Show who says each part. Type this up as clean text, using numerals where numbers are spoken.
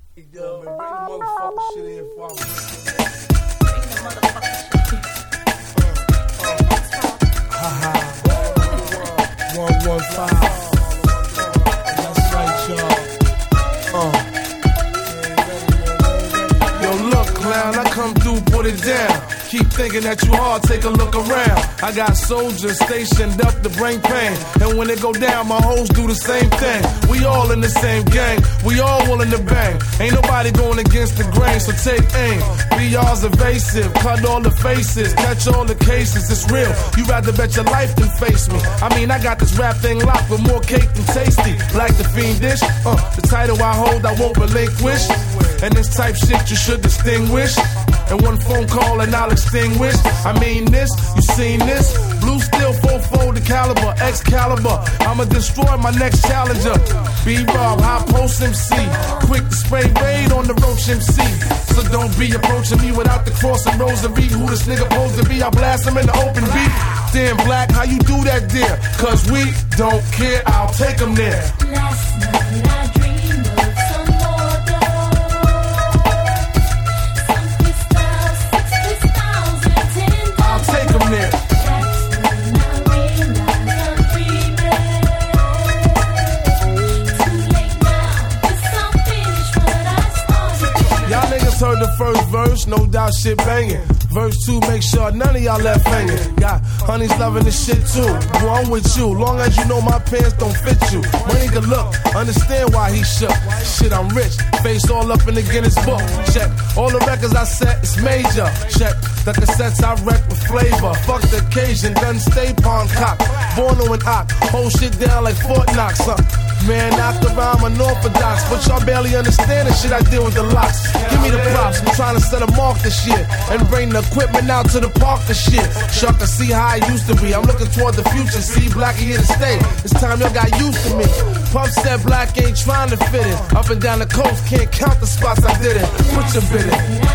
Speaker 1: Yo, man, bring the motherfucking shit in for me.
Speaker 2: Bring the motherfucking shit.
Speaker 1: Haha. 115. That's right, y'all. Yo, look, clown, I come through, put it down. Keep thinking that you hard, take a look around. I got soldiers stationed up to bring pain. And when it go down, my hoes do the same thing. We all in the same gang, we all willing to bang. Ain't nobody going against the grain, so take aim. BR's evasive, cut all the faces, catch all the cases, it's real. You rather bet your life than face me. I mean, I got this rap thing locked with more cake than tasty. Like the Fiendish, the title I hold I won't relinquish. And this type shit you should distinguish. And one phone call and I'll extinguish. I mean this, you seen this? Blue steel, 4-4 the caliber, Excalibur. I'ma destroy my next challenger. B-Rob, high post MC. Quick to spray raid on the Roach MC. So don't be approaching me without the cross and rosary. Who this nigga supposed to be? I blast him in the open beat. Damn Black, how you do that dear? Cause we don't care, I'll take him there.
Speaker 3: Last night I dreamed of some more dough. Some crystals, 60,000, 10,000.
Speaker 1: I'll take him there.
Speaker 3: That's when I realized I'm dreaming. Too late now, 'cause I'm finished what I started.
Speaker 1: Y'all niggas heard the first verse, no doubt shit banging. Verse 2, make sure none of y'all left hanging. Got honeys loving this shit too. Boy, I'm with you, long as you know my pants don't fit you. Money can look, understand why he shook. Shit, I'm rich, face all up in the Guinness book. Check, all the records I set, it's major. Check, the cassettes I wreck with flavor. Fuck the occasion, done stay pawn cock. Bono and Ock, hold shit down like Fort Knox. Man, knocked around unorthodox, but y'all barely understand the shit I deal with the locks. Give me the props, I'm trying to set a mark this year and bring the equipment out to the park this shit. Y'all can see how I used to be. I'm looking toward the future. See, Black here to stay. It's time y'all got used to me. Puff said Black ain't trying to fit in. Up and down the coast, can't count the spots I did it. Put your bid in.